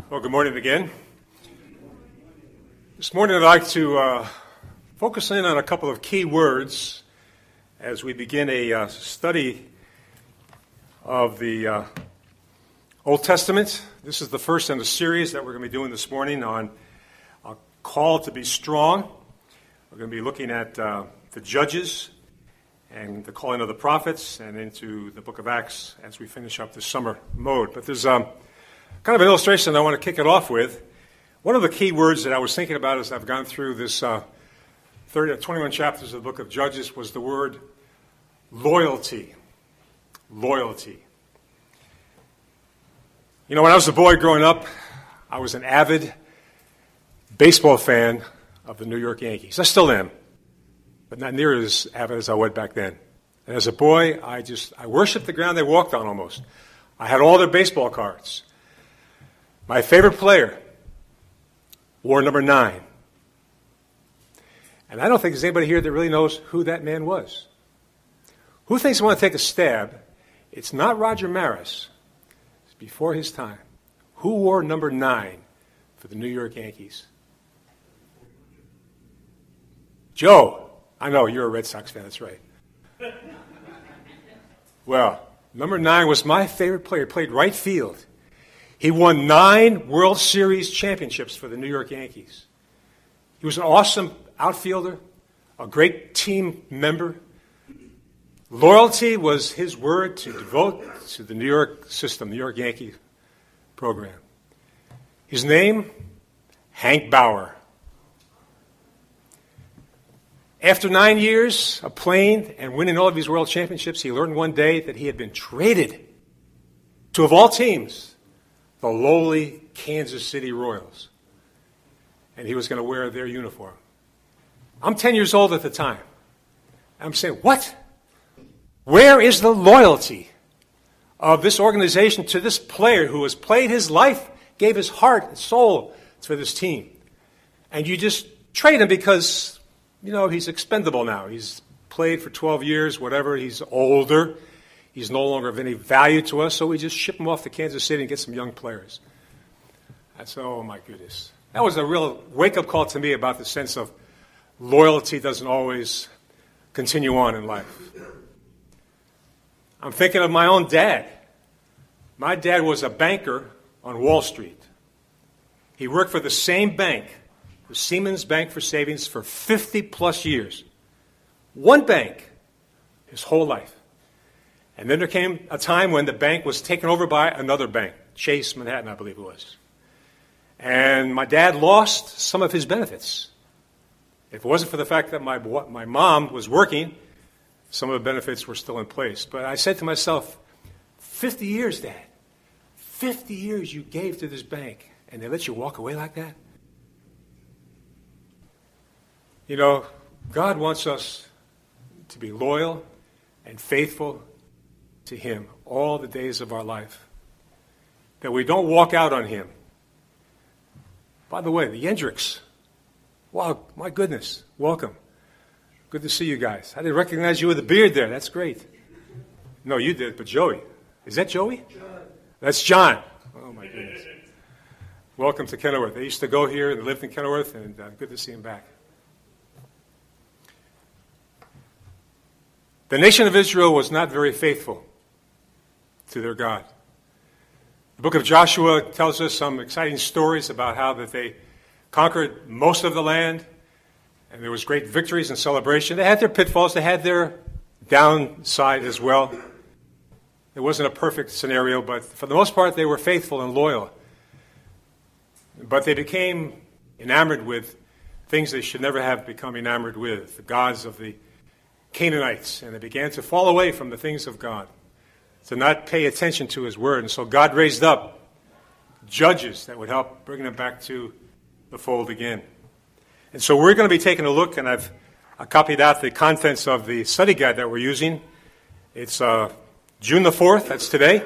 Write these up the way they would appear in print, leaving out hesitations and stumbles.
Well, good morning again. This morning I'd like to focus in on a couple of key words as we begin a study of the Old Testament. This is the first in a series that we're going to be doing this morning on a call to be strong. We're going to be looking at the Judges and the calling of the prophets and into the book of Acts as we finish up this summer mode. But there's kind of an illustration I want to kick it off with. One of the key words that I was thinking about as I've gone through this 21 chapters of the book of Judges was the word loyalty. Loyalty. You know, when I was a boy growing up, I was an avid baseball fan of the New York Yankees. I still am, but not near as avid as I was back then. And as a boy, I worshiped the ground they walked on almost. I had all their baseball cards. My favorite player wore number 9. And I don't think there's anybody here that really knows who that man was. Who thinks I want to take a stab? It's not Roger Maris. It's before his time. Who wore number 9 for the New York Yankees? Joe. I know, you're a Red Sox fan, that's right. Well, number 9 was my favorite player. He played right field. He won 9 World Series championships for the New York Yankees. He was an awesome outfielder, a great team member. Loyalty was his word to devote to the New York system, New York Yankee program. His name, Hank Bauer. After 9 years of playing and winning all of these world championships, he learned one day that he had been traded to, of all teams, the lowly Kansas City Royals. And he was going to wear their uniform. I'm 10 years old at the time. I'm saying, what? Where is the loyalty of this organization to this player who has played his life, gave his heart and soul for this team? And you just trade him because, you know, he's expendable now. He's played for 12 years, whatever. He's older. He's no longer of any value to us, so we just ship him off to Kansas City and get some young players. That's, oh my goodness. That was a real wake-up call to me about the sense of loyalty doesn't always continue on in life. I'm thinking of my own dad. My dad was a banker on Wall Street. He worked for the same bank, the Siemens Bank for Savings, for 50-plus years. One bank his whole life. And then there came a time when the bank was taken over by another bank, Chase Manhattan, I believe it was. And my dad lost some of his benefits. If it wasn't for the fact that my mom was working, some of the benefits were still in place. But I said to myself, 50 years, Dad. 50 years you gave to this bank, and they let you walk away like that? You know, God wants us to be loyal and faithful to Him all the days of our life. That we don't walk out on Him. By the way, the Yendricks. Wow, my goodness. Welcome. Good to see you guys. I didn't recognize you with a beard there. That's great. No, you did, but Joey. Is that Joey? John. That's John. Oh, my goodness. Welcome to Kenilworth. They used to go here and lived in Kenilworth, and good to see him back. The nation of Israel was not very faithful to their God. The book of Joshua tells us some exciting stories about how that they conquered most of the land, and there was great victories and celebration. They had their pitfalls. They had their downside as well. It wasn't a perfect scenario, but for the most part, they were faithful and loyal. But they became enamored with things they should never have become enamored with, the gods of the Canaanites, and they began to fall away from the things of God, to not pay attention to His word. And so God raised up judges that would help bring them back to the fold again. And so we're going to be taking a look, and I copied out the contents of the study guide that we're using. It's June the 4th, that's today.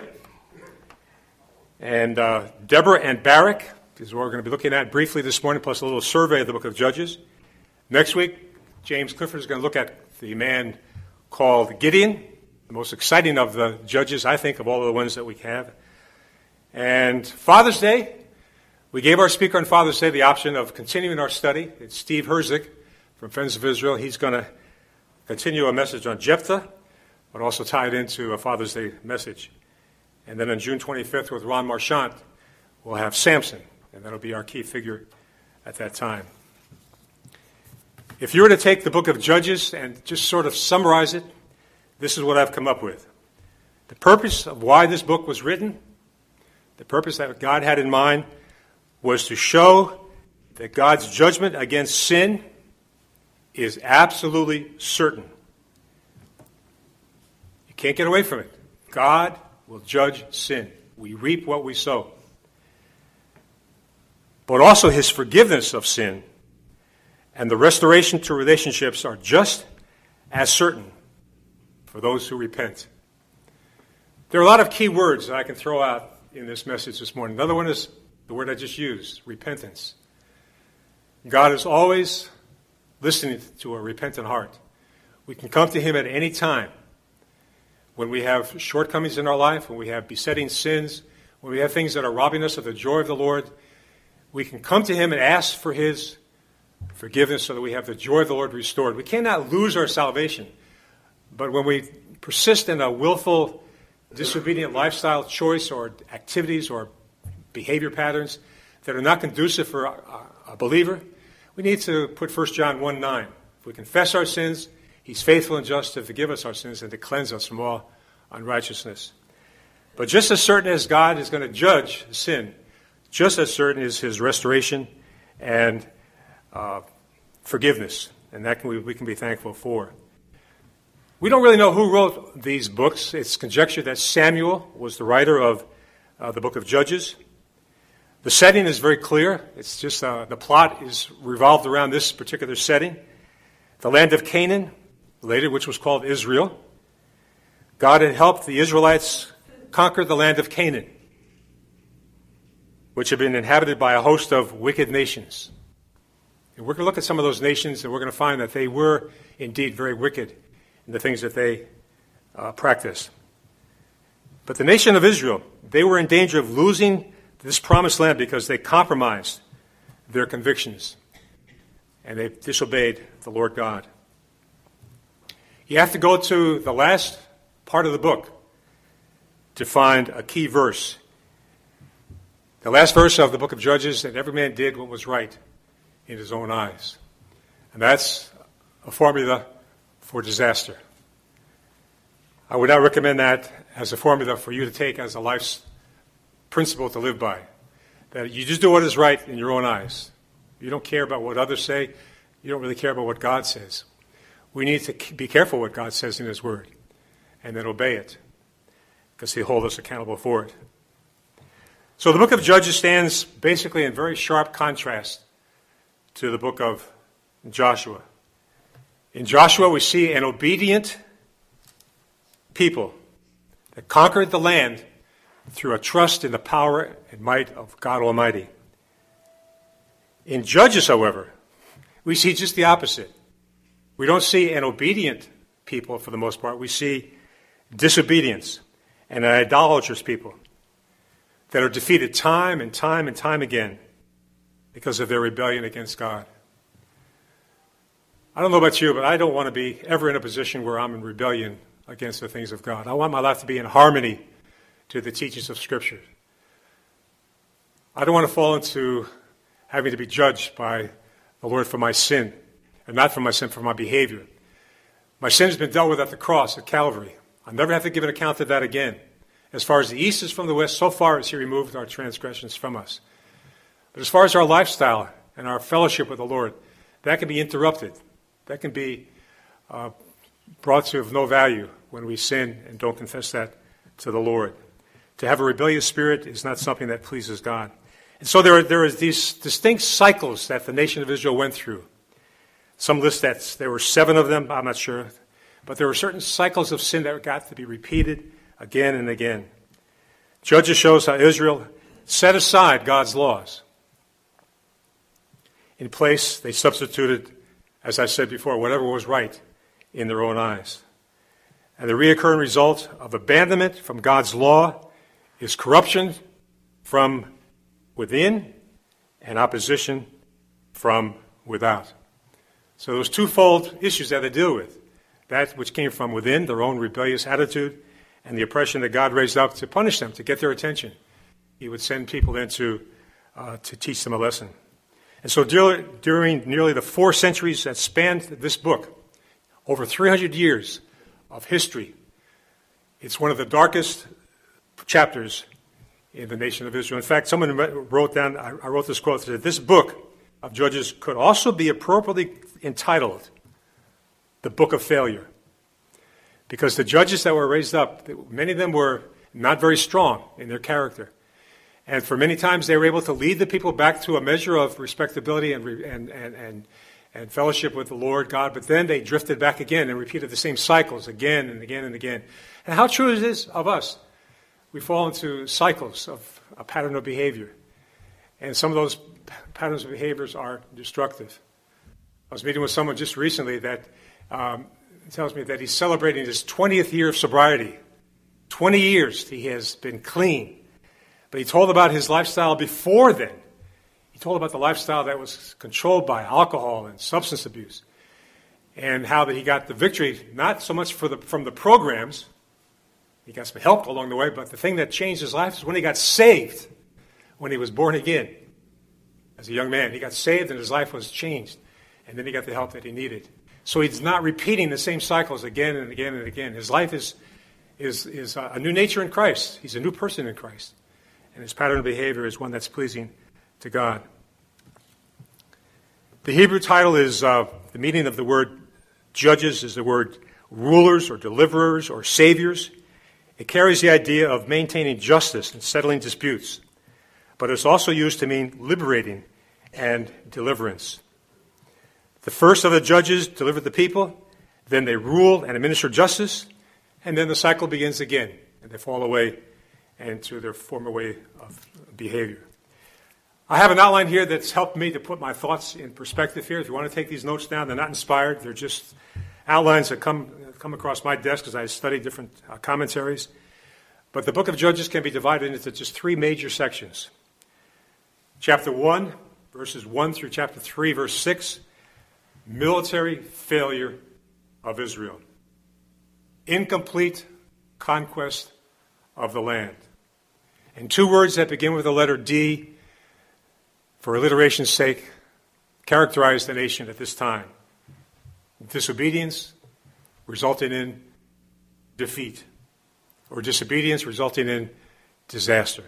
And Deborah and Barak is what we're going to be looking at briefly this morning, plus a little survey of the book of Judges. Next week, James Clifford is going to look at the man called Gideon, the most exciting of the judges, I think, of all of the ones that we have. And Father's Day, We gave our speaker on Father's Day the option of continuing our study. It's Steve Herzig from Friends of Israel. He's going to continue a message on Jephthah, but also tie it into a Father's Day message. And then on June 25th with Ron Marchant, we'll have Samson, and that'll be our key figure at that time. If you were to take the book of Judges and just sort of summarize it, this is what I've come up with. The purpose of why this book was written, the purpose that God had in mind, was to show that God's judgment against sin is absolutely certain. You can't get away from it. God will judge sin. We reap what we sow. But also his forgiveness of sin and the restoration to relationships are just as certain for those who repent. There are a lot of key words that I can throw out in this message this morning. Another one is the word I just used, repentance. God is always listening to a repentant heart. We can come to him at any time when we have shortcomings in our life, when we have besetting sins, when we have things that are robbing us of the joy of the Lord. We can come to him and ask for his forgiveness so that we have the joy of the Lord restored. We cannot lose our salvation, but when we persist in a willful, disobedient lifestyle choice or activities or behavior patterns that are not conducive for a believer, we need to put 1 John 1:9. If we confess our sins, he's faithful and just to forgive us our sins and to cleanse us from all unrighteousness. But just as certain as God is going to judge sin, just as certain is his restoration and forgiveness, and that we can be thankful for. We don't really know who wrote these books. It's conjectured that Samuel was the writer of the book of Judges. The setting is very clear. It's just the plot is revolved around this particular setting. The land of Canaan, later which was called Israel. God had helped the Israelites conquer the land of Canaan, which had been inhabited by a host of wicked nations. And we're going to look at some of those nations, and we're going to find that they were indeed very wicked in the things that they practiced. But the nation of Israel, they were in danger of losing this promised land because they compromised their convictions and they disobeyed the Lord God. You have to go to the last part of the book to find a key verse. The last verse of the book of Judges, that every man did what was right in his own eyes. And that's a formula for disaster. I would not recommend that as a formula for you to take as a life's principle to live by. That you just do what is right in your own eyes. You don't care about what others say. You don't really care about what God says. We need to be careful what God says in his word and then obey it because he'll hold us accountable for it. So the book of Judges stands basically in very sharp contrast to the book of Joshua. In Joshua, we see an obedient people that conquered the land through a trust in the power and might of God Almighty. In Judges, however, we see just the opposite. We don't see an obedient people for the most part. We see disobedience and an idolatrous people that are defeated time and time and time again because of their rebellion against God. I don't know about you, but I don't want to be ever in a position where I'm in rebellion against the things of God. I want my life to be in harmony to the teachings of Scripture. I don't want to fall into having to be judged by the Lord for my sin, and not for my sin, for my behavior. My sin has been dealt with at the cross, at Calvary. I'll never have to give an account of that again. As far as the east is from the west, so far as he removed our transgressions from us. But as far as our lifestyle and our fellowship with the Lord, that can be interrupted. That can be brought to of no value when we sin and don't confess that to the Lord. To have a rebellious spirit is not something that pleases God. And so there is these distinct cycles that the nation of Israel went through. Some list that there were 7 of them, I'm not sure. But there were certain cycles of sin that got to be repeated again and again. Judges shows how Israel set aside God's laws. In place, they substituted, as I said before, whatever was right in their own eyes. And the reoccurring result of abandonment from God's law is corruption from within and opposition from without. So those twofold issues that they deal with, that which came from within, their own rebellious attitude, and the oppression that God raised up to punish them, to get their attention. He would send people in to teach them a lesson. And so during nearly the 4 centuries that spanned this book, over 300 years of history, it's one of the darkest chapters in the nation of Israel. In fact, someone wrote down, I wrote this quote, that this book of Judges could also be appropriately entitled the Book of Failure. Because the judges that were raised up, many of them were not very strong in their character. And for many times they were able to lead the people back to a measure of respectability and fellowship with the Lord God, but then they drifted back again and repeated the same cycles again and again and again. And how true is this of us? We fall into cycles of a pattern of behavior. And some of those patterns of behaviors are destructive. I was meeting with someone just recently that tells me that he's celebrating his 20th year of sobriety. 20 years he has been clean. But he told about his lifestyle before then. He told about the lifestyle that was controlled by alcohol and substance abuse. And how that he got the victory, not so much from the programs. He got some help along the way, but the thing that changed his life is when he got saved, when he was born again. As a young man, he got saved and his life was changed. And then he got the help that he needed. So he's not repeating the same cycles again and again and again. His life is a new nature in Christ. He's a new person in Christ. And his pattern of behavior is one that's pleasing to God. The Hebrew title is, the meaning of the word judges is the word rulers or deliverers or saviors. It carries the idea of maintaining justice and settling disputes. But it's also used to mean liberating and deliverance. The first of the judges delivered the people, then they rule and administer justice, and then the cycle begins again, and they fall away into their former way of behavior. I have an outline here that's helped me to put my thoughts in perspective here. If you want to take these notes down, they're not inspired. They're just outlines that come across my desk as I study different commentaries. But the book of Judges can be divided into just 3 major sections. Chapter 1, verses 1 through chapter 3, verse 6, military failure of Israel. Incomplete conquest of the land. And 2 words that begin with the letter D, for alliteration's sake, characterize the nation at this time. Disobedience resulting in defeat, or disobedience resulting in disaster.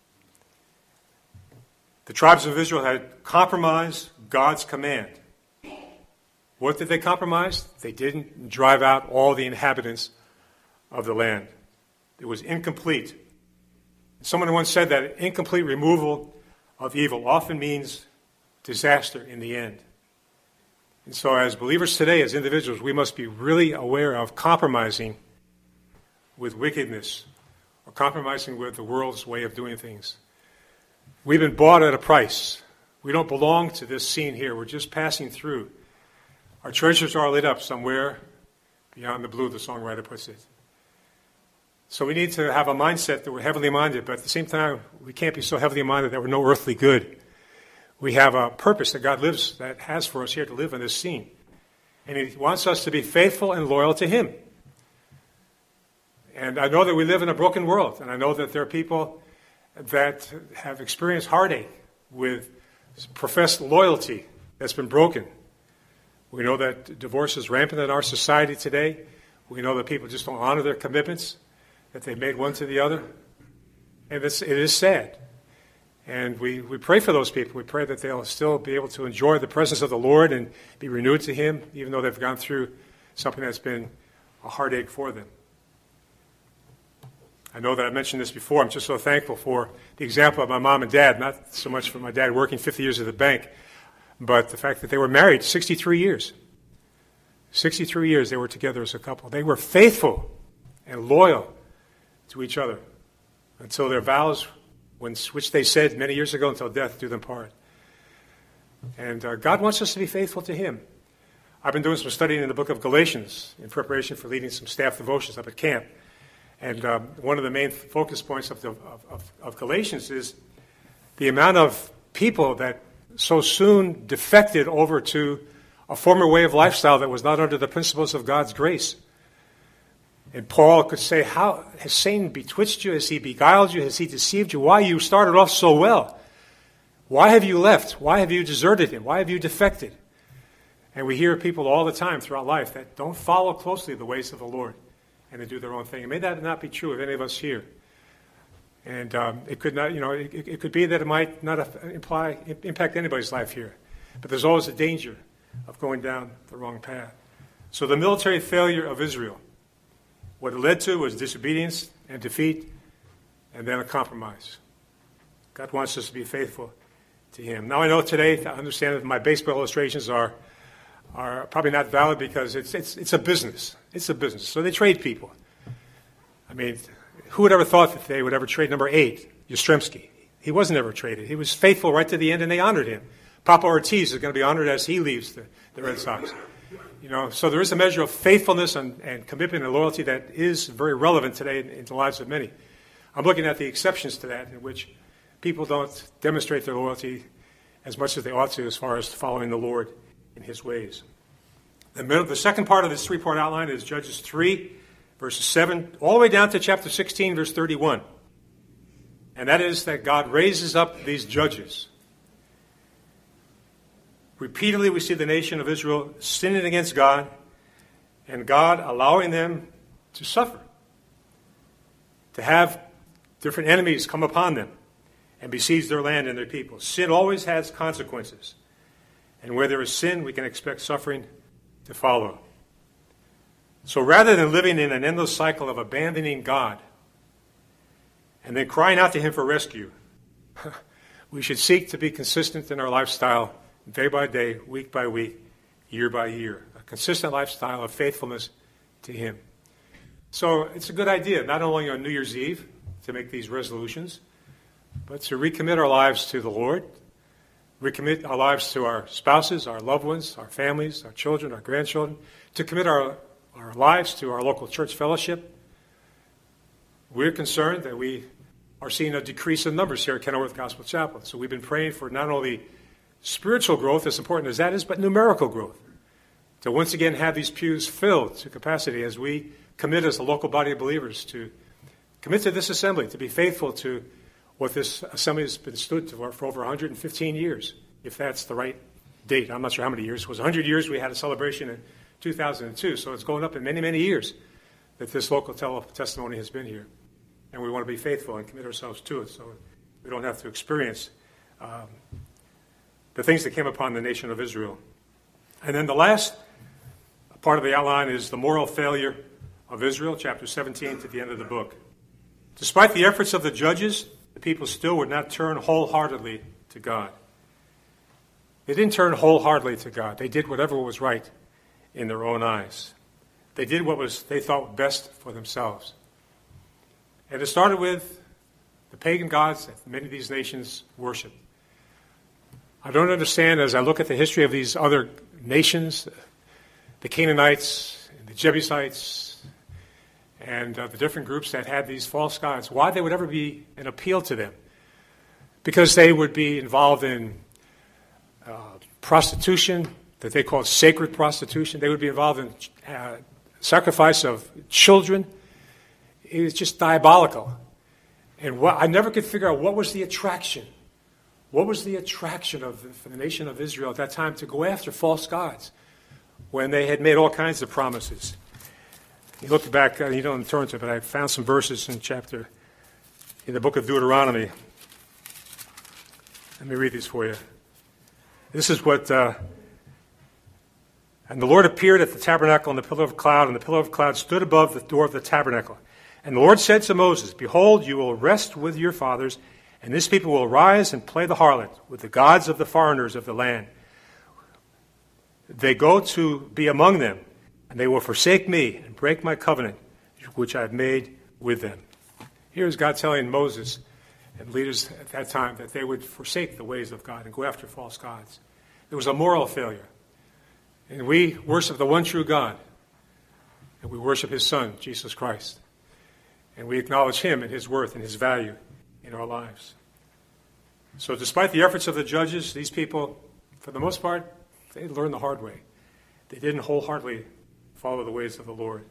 The tribes of Israel had compromised God's command. What did they compromise? They didn't drive out all the inhabitants of the land. It was incomplete. Someone once said that incomplete removal of evil often means disaster in the end. And so as believers today, as individuals, we must be really aware of compromising with wickedness or compromising with the world's way of doing things. We've been bought at a price. We don't belong to this scene here. We're just passing through. Our treasures are laid up somewhere beyond the blue, the songwriter puts it. So we need to have a mindset that we're heavenly minded, but at the same time, we can't be so heavenly minded that we're no earthly good. We have a purpose that God has for us here to live in this scene. And He wants us to be faithful and loyal to Him. And I know that we live in a broken world, and I know that there are people that have experienced heartache with professed loyalty that's been broken. We know that divorce is rampant in our society today. We know that people just don't honor their commitments that they made one to the other. And it is sad. And we pray for those people. We pray that they'll still be able to enjoy the presence of the Lord and be renewed to Him, even though they've gone through something that's been a heartache for them. I know that I mentioned this before. I'm just so thankful for the example of my mom and dad, not so much for my dad working 50 years at the bank, but the fact that they were married 63 years. 63 years they were together as a couple. They were faithful and loyal to each other until their vows, which they said many years ago, until death do them part. And God wants us to be faithful to Him. I've been doing some studying in the book of Galatians in preparation for leading some staff devotions up at camp. And one of the main focus points of Galatians is the amount of people that so soon defected over to a former way of lifestyle that was not under the principles of God's grace. And Paul could say, how has Satan betwixt you? Has he beguiled you? Has he deceived you? Why you started off so well? Why have you left? Why have you deserted him? Why have you defected? And we hear people all the time throughout life that don't follow closely the ways of the Lord and they do their own thing. And may that not be true of any of us here. And it could not, it could be that it might not impact anybody's life here. But there's always a danger of going down the wrong path. So the military failure of Israel, what it led to was disobedience and defeat, and then a compromise. God wants us to be faithful to him. Now I know today, I understand that my baseball illustrations are probably not valid because it's a business. It's a business. So they trade people. I mean, who would ever thought that they would ever trade number 8, Yastrzemski? He wasn't ever traded. He was faithful right to the end, and they honored him. Papa Ortiz is going to be honored as he leaves the Red Sox. So there is a measure of faithfulness and commitment and loyalty that is very relevant today in the lives of many. I'm looking at the exceptions to that, in which people don't demonstrate their loyalty as much as they ought to as far as following the Lord in his ways. The second part of this three-part outline is Judges 3, verses 7, all the way down to chapter 16, verse 31. And that is that God raises up these judges. Repeatedly we see the nation of Israel sinning against God and God allowing them to suffer, to have different enemies come upon them and besiege their land and their people. Sin always has consequences. And where there is sin, we can expect suffering to follow. So rather than living in an endless cycle of abandoning God and then crying out to him for rescue, we should seek to be consistent in our lifestyle day by day, week by week, year by year. A consistent lifestyle of faithfulness to him. So it's a good idea, not only on New Year's Eve to make these resolutions, but to recommit our lives to the Lord, recommit our lives to our spouses, our loved ones, our families, our children, our grandchildren, to commit our lives to our local church fellowship. We're concerned that we are seeing a decrease in numbers here at Kenilworth Gospel Chapel. So we've been praying for not only spiritual growth, as important as that is, but numerical growth. To once again have these pews filled to capacity as we commit as a local body of believers to commit to this assembly, to be faithful to what this assembly has been stood for over 115 years, if that's the right date. I'm not sure how many years. It was 100 years. We had a celebration in 2002, so it's going up in many, many years that this local testimony has been here. And we want to be faithful and commit ourselves to it so we don't have to experience the things that came upon the nation of Israel. And then the last part of the outline is the moral failure of Israel, chapter 17 to the end of the book. Despite the efforts of the judges, the people still would not turn wholeheartedly to God. They didn't turn wholeheartedly to God. They did whatever was right in their own eyes. They did what they thought best for themselves. And it started with the pagan gods that many of these nations worship. I don't understand, as I look at the history of these other nations, the Canaanites, and the Jebusites, and the different groups that had these false gods, why they would ever be an appeal to them. Because they would be involved in prostitution, that they call sacred prostitution. They would be involved in sacrifice of children. It was just diabolical. And I never could figure out what was the attraction. What was the attraction for the nation of Israel at that time to go after false gods when they had made all kinds of promises? You look back, you don't turn to it, but I found some verses in the book of Deuteronomy. Let me read these for you. This is what, and the Lord appeared at the tabernacle in the pillar of cloud, and the pillar of cloud stood above the door of the tabernacle. And the Lord said to Moses, "Behold, you will rest with your fathers, and this people will rise and play the harlot with the gods of the foreigners of the land. They go to be among them, and they will forsake me and break my covenant, which I have made with them." Here's God telling Moses and leaders at that time that they would forsake the ways of God and go after false gods. There was a moral failure. And we worship the one true God. And we worship his Son, Jesus Christ. And we acknowledge him and his worth and his value in our lives. So despite the efforts of the judges, these people, for the most part, they learned the hard way. They didn't wholeheartedly follow the ways of the Lord.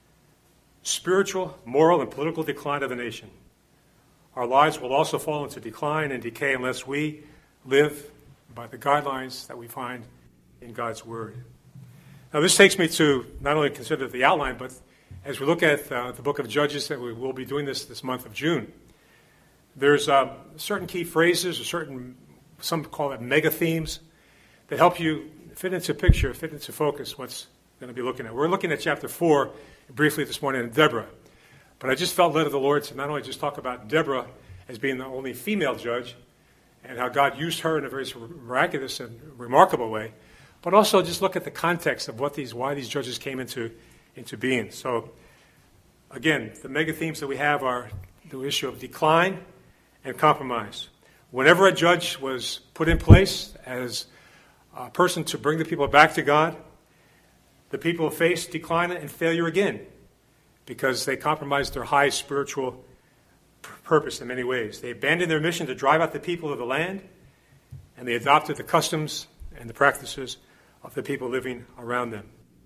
Spiritual, moral, and political decline of the nation. Our lives will also fall into decline and decay unless we live by the guidelines that we find in God's Word. Now, this takes me to not only consider the outline, but as we look at the book of Judges, that we will be doing this month of June, there's certain key phrases, or some call it mega themes, that help you fit into picture, fit into focus what's going to be looking at. We're looking at chapter 4 briefly this morning in Deborah. But I just felt led of the Lord to not only just talk about Deborah as being the only female judge and how God used her in a very miraculous and remarkable way, but also just look at the context of why these judges came into being. So, again, the mega themes that we have are the issue of decline and compromise. Whenever a judge was put in place as a person to bring the people back to God, the people faced decline and failure again because they compromised their high spiritual purpose in many ways. They abandoned their mission to drive out the people of the land, and they adopted the customs and the practices of the people living around them.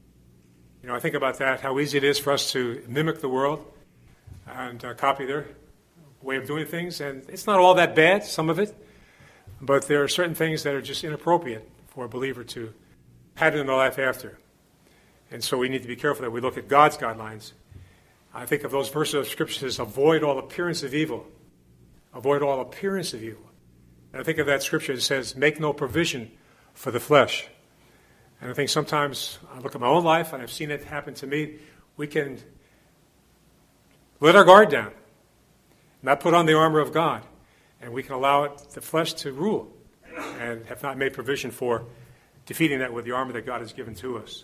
You know, I think about that, how easy it is for us to mimic the world and copy their way of doing things. And it's not all that bad, some of it, but there are certain things that are just inappropriate for a believer to pattern their life after. And so we need to be careful that we look at God's guidelines. I think of those verses of Scripture as avoid all appearance of evil. Avoid all appearance of evil. And I think of that Scripture that says, make no provision for the flesh. And I think sometimes I look at my own life, and I've seen it happen to me, we can let our guard down, not put on the armor of God, and we can allow the flesh to rule and have not made provision for defeating that with the armor that God has given to us.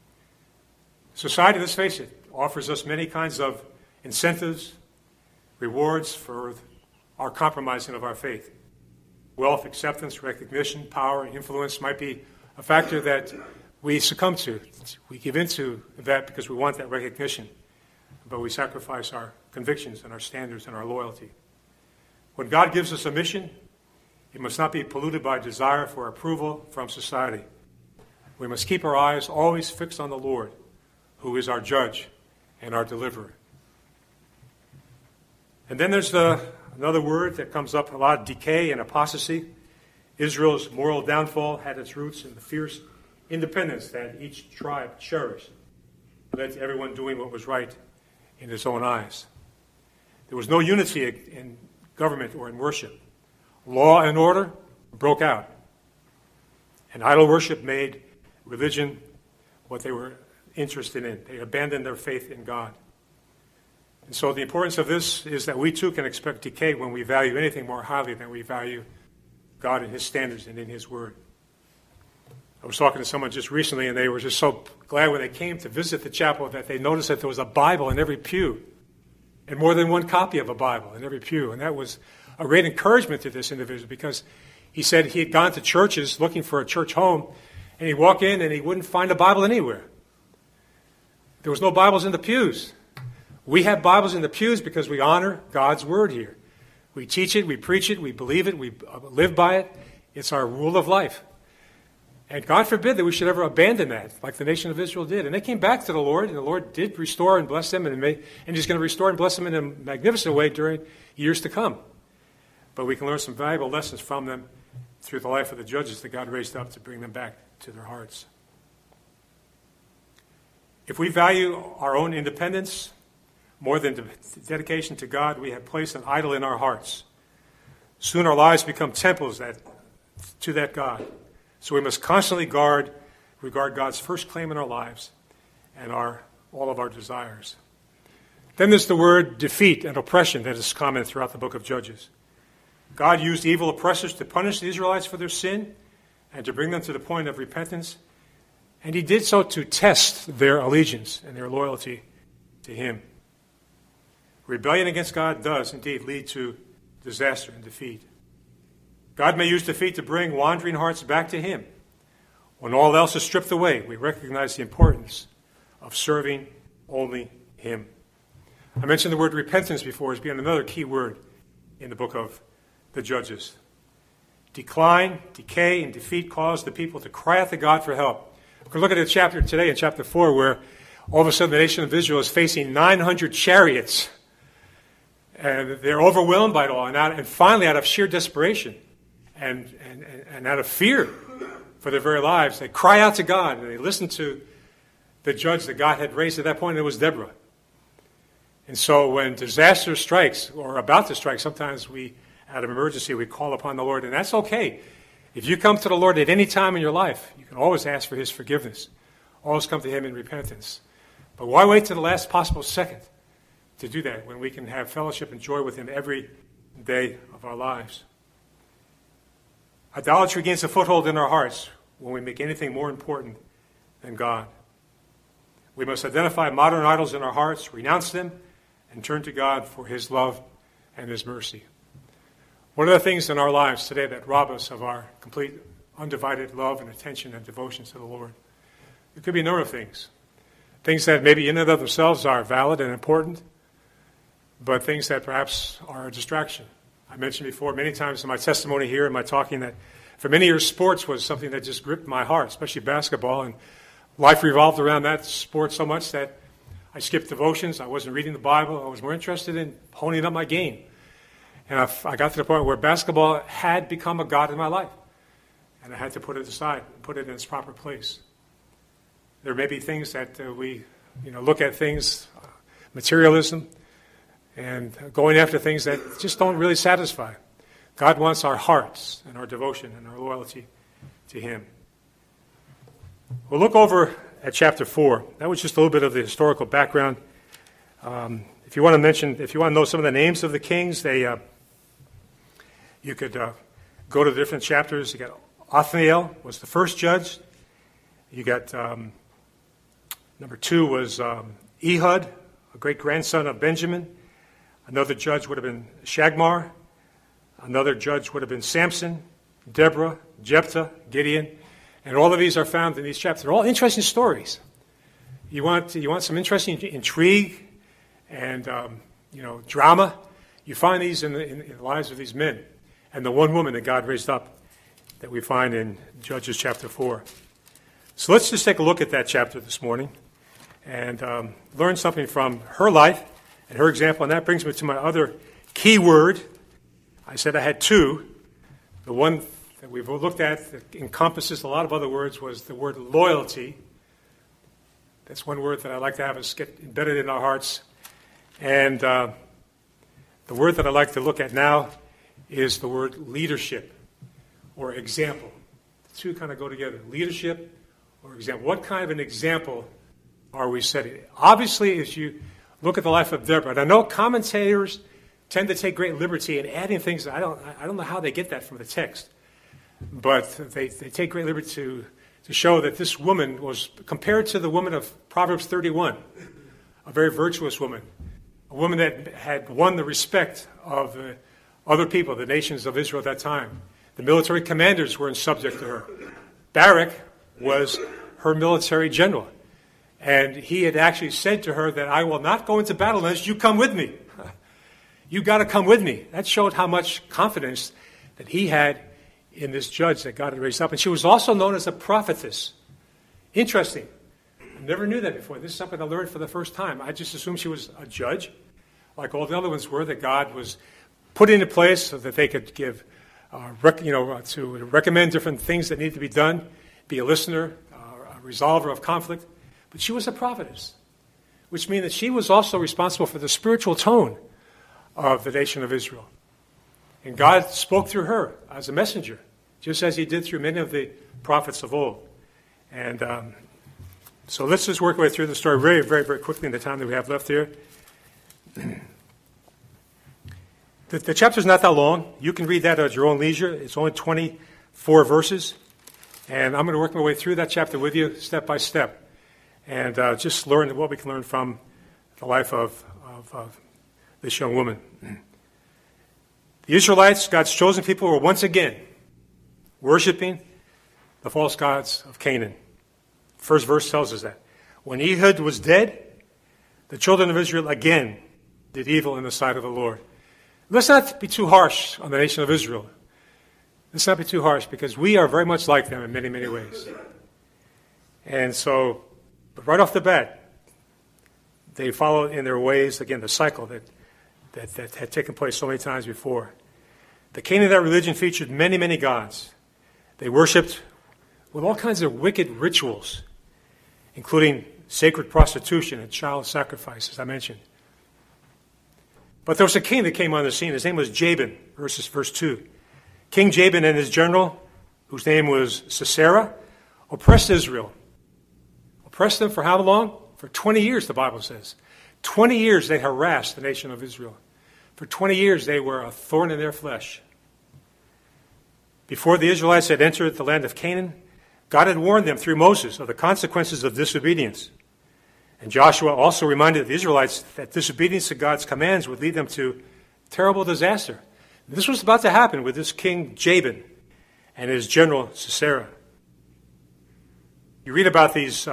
Society, let's face it, offers us many kinds of incentives, rewards for our compromising of our faith. Wealth, acceptance, recognition, power, influence might be a factor that we succumb to. We give into that because we want that recognition, but we sacrifice our convictions and our standards and our loyalty. When God gives us a mission, it must not be polluted by desire for approval from society. We must keep our eyes always fixed on the Lord, who is our judge and our deliverer. And then there's another word that comes up a lot, decay and apostasy. Israel's moral downfall had its roots in the fierce independence that each tribe cherished, led to everyone doing what was right in his own eyes. There was no unity in government or in worship. Law and order broke out, and idol worship made religion what they were interested in. They abandoned their faith in God. And so the importance of this is that we too can expect decay when we value anything more highly than we value God and His standards and in His Word. I was talking to someone just recently, and they were just so glad when they came to visit the chapel that they noticed that there was a Bible in every pew, and more than one copy of a Bible in every pew. And that was a great encouragement to this individual, because he said he had gone to churches looking for a church home, and he'd walk in and he wouldn't find a Bible anywhere. There was no Bibles in the pews. We have Bibles in the pews because we honor God's Word here. We teach it, we preach it, we believe it, we live by it. It's our rule of life. And God forbid that we should ever abandon that, like the nation of Israel did. And they came back to the Lord, and the Lord did restore and bless them, and He's going to restore and bless them in a magnificent way during years to come. But we can learn some valuable lessons from them through the life of the judges that God raised up to bring them back to their hearts. If we value our own independence more than dedication to God, we have placed an idol in our hearts. Soon our lives become temples to that God. So we must constantly regard God's first claim in our lives and all of our desires. Then there's the word defeat and oppression that is common throughout the book of Judges. God used evil oppressors to punish the Israelites for their sin and to bring them to the point of repentance. And He did so to test their allegiance and their loyalty to Him. Rebellion against God does indeed lead to disaster and defeat. God may use defeat to bring wandering hearts back to Him. When all else is stripped away, we recognize the importance of serving only Him. I mentioned the word repentance before as being another key word in the book of the Judges. decline, decay, and defeat caused the people to cry out to God for help. We're looking at a chapter today in chapter 4 where all of a sudden the nation of Israel is facing 900 chariots. And they're overwhelmed by it all. And finally, out of sheer desperation and out of fear for their very lives, they cry out to God. And they listen to the judge that God had raised at that point, and it was Deborah. And so when disaster strikes, or about to strike, sometimes out of emergency, we call upon the Lord. And that's okay. If you come to the Lord at any time in your life, you can always ask for his forgiveness. Always come to him in repentance. But why wait to the last possible second to do that when we can have fellowship and joy with him every day of our lives? Idolatry gains a foothold in our hearts when we make anything more important than God. We must identify modern idols in our hearts, renounce them, and turn to God for his love and his mercy. What are the things in our lives today that rob us of our complete, undivided love and attention and devotion to the Lord? It could be a number of things. Things that maybe in and of themselves are valid and important, but things that perhaps are a distraction. I mentioned before many times in my testimony here, in my talking, that for many years sports was something that just gripped my heart, especially basketball. And life revolved around that sport so much that I skipped devotions. I wasn't reading the Bible. I was more interested in honing up my game. And I got to the point where basketball had become a god in my life. And I had to put it aside, put it in its proper place. There may be things that we look at things, materialism, and going after things that just don't really satisfy. God wants our hearts and our devotion and our loyalty to him. We'll look over at chapter 4. That was just a little bit of the historical background. If you want to know some of the names of the kings, you could go to the different chapters. You got Othniel was the first judge. You got number 2 was Ehud, a great grandson of Benjamin. Another judge would have been Shagmar. Another judge would have been Samson, Deborah, Jephthah, Gideon. And all of these are found in these chapters. They're all interesting stories. You want some interesting intrigue and drama. You find these in the lives of these men and the one woman that God raised up that we find in Judges chapter 4. So let's just take a look at that chapter this morning and learn something from her life and her example. And that brings me to my other key word. I said I had 2. The one that we've looked at that encompasses a lot of other words was the word loyalty. That's one word that I like to have us get embedded in our hearts. And the word that I like to look at now is the word leadership or example. The two kind of go together. Leadership or example. What kind of an example are we setting? Obviously, as you look at the life of Deborah, and I know commentators tend to take great liberty in adding things. I don't know how they get that from the text. But they take great liberty to show that this woman was compared to the woman of Proverbs 31, a very virtuous woman, a woman that had won the respect of the other people, the nations of Israel at that time. The military commanders were in subject to her. Barak was her military general. And he had actually said to her that I will not go into battle unless you come with me. You got to come with me. That showed how much confidence that he had in this judge that God had raised up. And she was also known as a prophetess. Interesting. I never knew that before. This is something I learned for the first time. I just assumed she was a judge, like all the other ones were, that God was put into place so that they could give, to recommend different things that need to be done, be a listener, a resolver of conflict. But she was a prophetess, which means that she was also responsible for the spiritual tone of the nation of Israel. And God spoke through her as a messenger, just as he did through many of the prophets of old. And so let's just work our way through the story very, very, very quickly in the time that we have left here. The chapter's not that long. You can read that at your own leisure. It's only 24 verses. And I'm going to work my way through that chapter with you step by step. And just learn what we can learn from the life of this young woman. The Israelites, God's chosen people, were once again worshiping the false gods of Canaan. The first verse tells us that. When Ehud was dead, the children of Israel again did evil in the sight of the Lord. Let's not be too harsh on the nation of Israel. Let's not be too harsh, because we are very much like them in many, many ways. And so, right off the bat, they follow in their ways, again, the cycle that had taken place so many times before. The Canaanite religion featured many, many gods. They worshipped with all kinds of wicked rituals, including sacred prostitution and child sacrifice, as I mentioned. But there was a king that came on the scene. His name was Jabin, verse 2. King Jabin and his general, whose name was Sisera, oppressed Israel. Oppressed them for how long? For 20 years, the Bible says. 20 years they harassed the nation of Israel. For 20 years they were a thorn in their flesh. Before the Israelites had entered the land of Canaan, God had warned them through Moses of the consequences of disobedience. And Joshua also reminded the Israelites that disobedience to God's commands would lead them to terrible disaster. This was about to happen with this king Jabin and his general Sisera. You read about these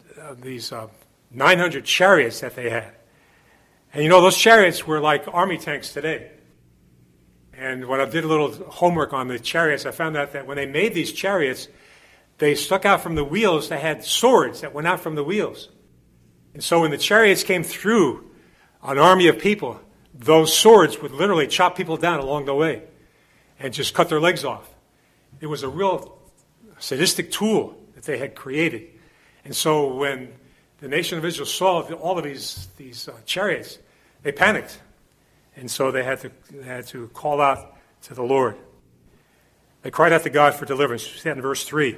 900 chariots that they had. And you know, those chariots were like army tanks today. And when I did a little homework on the chariots, I found out that when they made these chariots, they stuck out from the wheels. They had swords that went out from the wheels. And so when the chariots came through an army of people, those swords would literally chop people down along the way and just cut their legs off. It was a real sadistic tool that they had created. And so when the nation of Israel saw all of these chariots, they panicked. And so they had to call out to the Lord. They cried out to God for deliverance. See that in verse 3.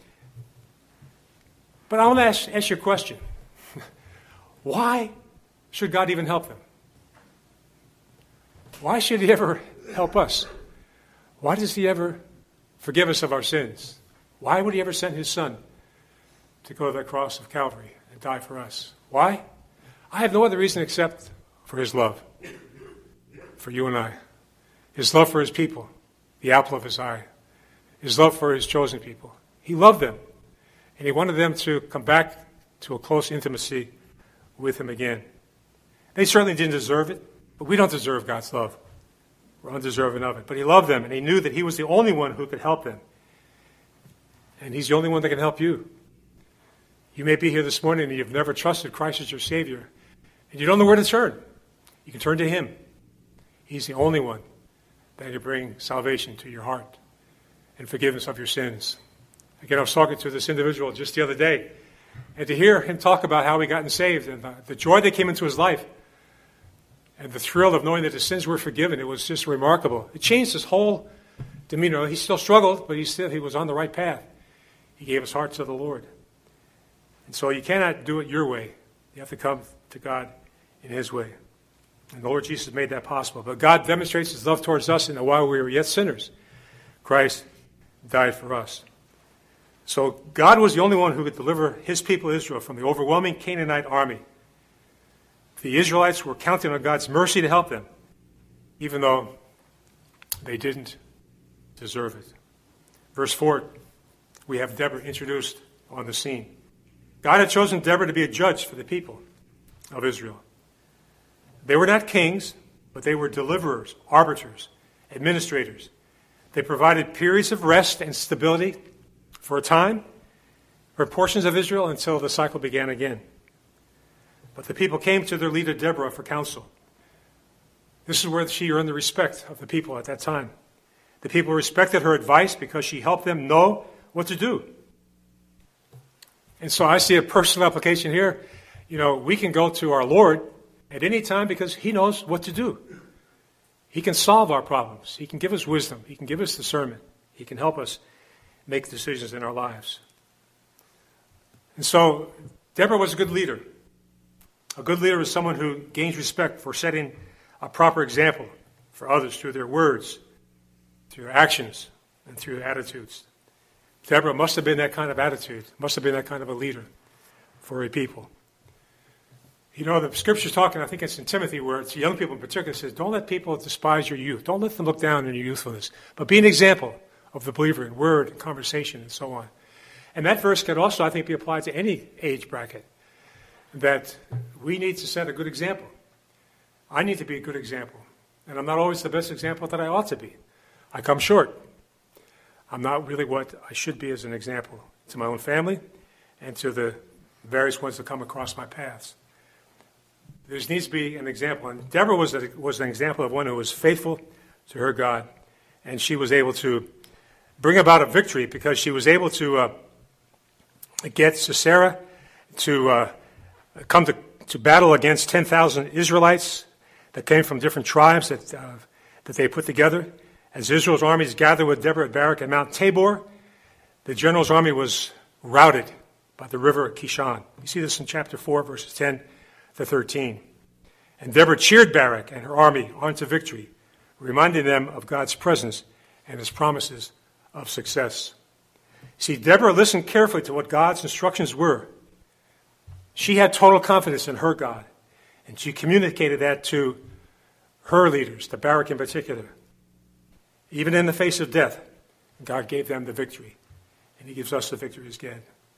But I want to ask you a question. Why should God even help them? Why should he ever help us? Why does he ever forgive us of our sins? Why would he ever send his son to go to the cross of Calvary and die for us? Why? I have no other reason except for his love for you and I. His love for his people, the apple of his eye. His love for his chosen people. He loved them, and he wanted them to come back to a close intimacy with him again. They certainly didn't deserve it, but we don't deserve God's love. We're undeserving of it. But he loved them, and he knew that he was the only one who could help them. And he's the only one that can help you. You may be here this morning and you've never trusted Christ as your Savior, and you don't know where to turn. You can turn to him. He's the only one that can bring salvation to your heart and forgiveness of your sins. Again, I was talking to this individual just the other day, and to hear him talk about how he gotten saved and the joy that came into his life and the thrill of knowing that his sins were forgiven, it was just remarkable. It changed his whole demeanor. He still struggled, but he was on the right path. He gave his heart to the Lord. And so you cannot do it your way. You have to come to God in his way. And the Lord Jesus made that possible. But God demonstrates his love towards us in that while we were yet sinners, Christ died for us. So God was the only one who could deliver his people Israel from the overwhelming Canaanite army. The Israelites were counting on God's mercy to help them, even though they didn't deserve it. Verse 4, we have Deborah introduced on the scene. God had chosen Deborah to be a judge for the people of Israel. They were not kings, but they were deliverers, arbiters, administrators. They provided periods of rest and stability for a time, for portions of Israel, until the cycle began again. But the people came to their leader Deborah for counsel. This is where she earned the respect of the people at that time. The people respected her advice because she helped them know what to do. And so I see a personal application here. You know, we can go to our Lord at any time because he knows what to do. He can solve our problems. He can give us wisdom. He can give us discernment. He can help us make decisions in our lives. And so Deborah was a good leader. A good leader is someone who gains respect for setting a proper example for others through their words, through actions, and through attitudes. Deborah must have been that kind of attitude, must have been that kind of a leader for a people. You know, the scripture's talking, I think it's in Timothy, where it's young people in particular, it says, don't let people despise your youth. Don't let them look down on your youthfulness. But be an example of the believer in word and conversation and so on. And that verse could also, I think, be applied to any age bracket, that we need to set a good example. I need to be a good example. And I'm not always the best example that I ought to be. I come short. I'm not really what I should be as an example to my own family and to the various ones that come across my paths. There needs to be an example. And Deborah was an example of one who was faithful to her God. And she was able to bring about a victory because she was able to get Sisera to come to battle against 10,000 Israelites that came from different tribes that they put together. As Israel's armies gathered with Deborah at Barak at Mount Tabor, the general's army was routed by the river Kishon. You see this in chapter 4, verses 10 to 13. And Deborah cheered Barak and her army on to victory, reminding them of God's presence and his promises of success. See, Deborah listened carefully to what God's instructions were. She had total confidence in her God, and she communicated that to her leaders, to Barak in particular. Even in the face of death, God gave them the victory, and he gives us the victory again.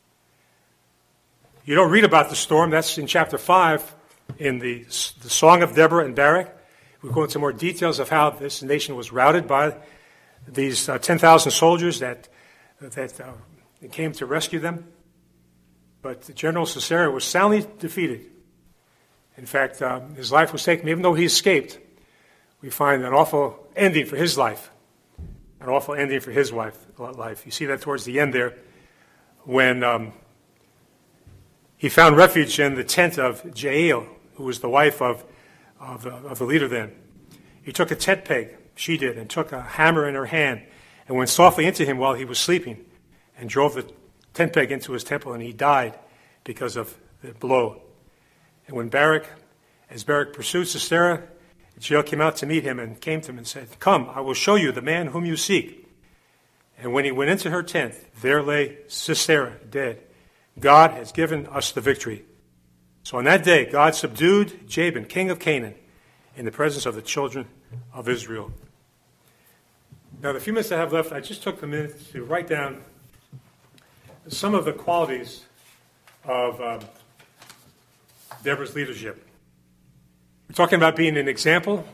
You don't read about the storm. That's in chapter 5 in the Song of Deborah and Barak. We go into more details of how this nation was routed by these 10,000 soldiers that came to rescue them. But General Sisera was soundly defeated. In fact, his life was taken. Even though he escaped, we find an awful ending for his life, an awful ending for his life. You see that towards the end there when he found refuge in the tent of Jael, who was the wife of the leader then. He took a tent peg, she did, and took a hammer in her hand and went softly into him while he was sleeping and drove the tent peg into his temple, and he died because of the blow. And when Barak pursued Sisera, Jael came out to meet him and came to him and said, "Come, I will show you the man whom you seek." And when he went into her tent, there lay Sisera dead. God has given us the victory. So on that day, God subdued Jabin, king of Canaan, in the presence of the children of Israel. Now, the few minutes I have left, I just took a minute to write down some of the qualities of Deborah's leadership. We're talking about being an example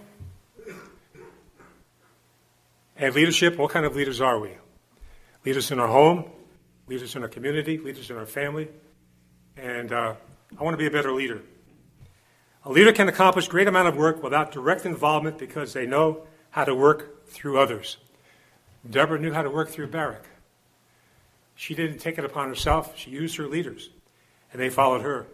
and leadership. What kind of leaders are we? Leaders in our home, leaders in our community, leaders in our family. And I want to be a better leader. A leader can accomplish a great amount of work without direct involvement because they know how to work through others. Deborah knew how to work through Barak. She didn't take it upon herself. She used her leaders, and they followed her.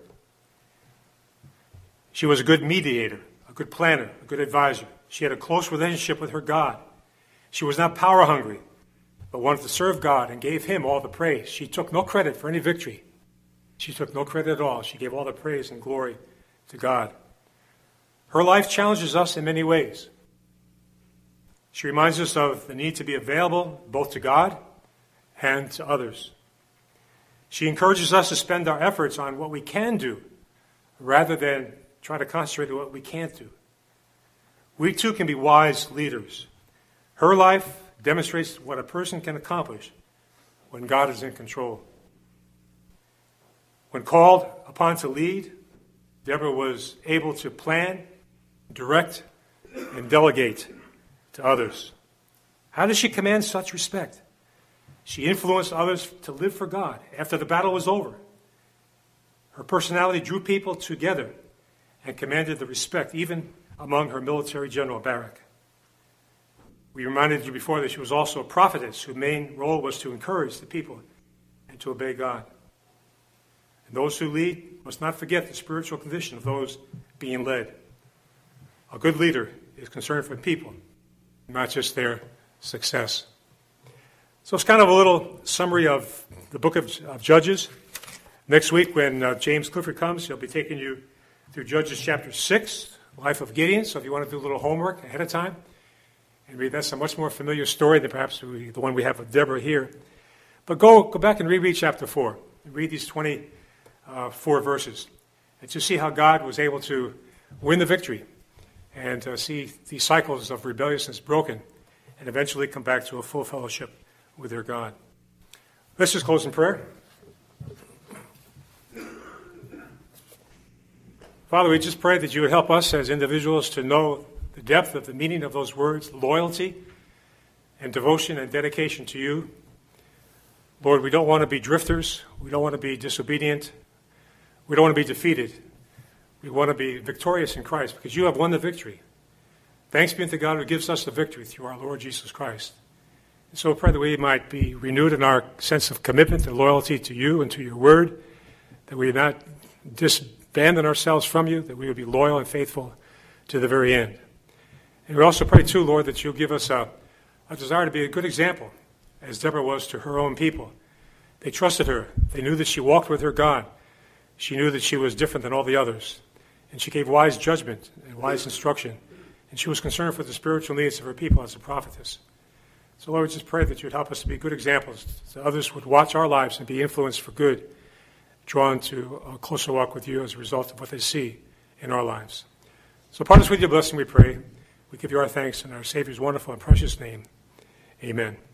She was a good mediator, a good planner, a good advisor. She had a close relationship with her God. She was not power hungry, but wanted to serve God and gave him all the praise. She took no credit for any victory. She took no credit at all. She gave all the praise and glory to God. Her life challenges us in many ways. She reminds us of the need to be available both to God and to others. She encourages us to spend our efforts on what we can do rather than try to concentrate on what we can't do. We too can be wise leaders. Her life demonstrates what a person can accomplish when God is in control. When called upon to lead, Deborah was able to plan, direct, and delegate to others. How did she command such respect? She influenced others to live for God after the battle was over. Her personality drew people together and commanded the respect even among her military general, Barak. We reminded you before that she was also a prophetess whose main role was to encourage the people and to obey God. And those who lead must not forget the spiritual condition of those being led. A good leader is concerned for people, not just their success. So it's kind of a little summary of the book of Judges. Next week when James Clifford comes, he'll be taking you through Judges chapter 6, life of Gideon. So if you want to do a little homework ahead of time and read, that's a much more familiar story than perhaps the one we have with Deborah here. But go back and reread chapter 4 and read these 24 verses and to see how God was able to win the victory and see these cycles of rebelliousness broken and eventually come back to a full fellowship with their God. Let's just close in prayer. Father, we just pray that you would help us as individuals to know the depth of the meaning of those words, loyalty, and devotion and dedication to you. Lord, we don't want to be drifters. We don't want to be disobedient. We don't want to be defeated. We want to be victorious in Christ because you have won the victory. Thanks be unto God who gives us the victory through our Lord Jesus Christ. And so I pray that we might be renewed in our sense of commitment and loyalty to you and to your word, that we would not disbandon ourselves from you, that we would be loyal and faithful to the very end. And we also pray, too, Lord, that you'll give us a desire to be a good example, as Deborah was to her own people. They trusted her. They knew that she walked with her God. She knew that she was different than all the others. And she gave wise judgment and wise instruction. And she was concerned for the spiritual needs of her people as a prophetess. So, Lord, we just pray that you would help us to be good examples, so others would watch our lives and be influenced for good, drawn to a closer walk with you as a result of what they see in our lives. So part us with your blessing, we pray. We give you our thanks in our Savior's wonderful and precious name. Amen.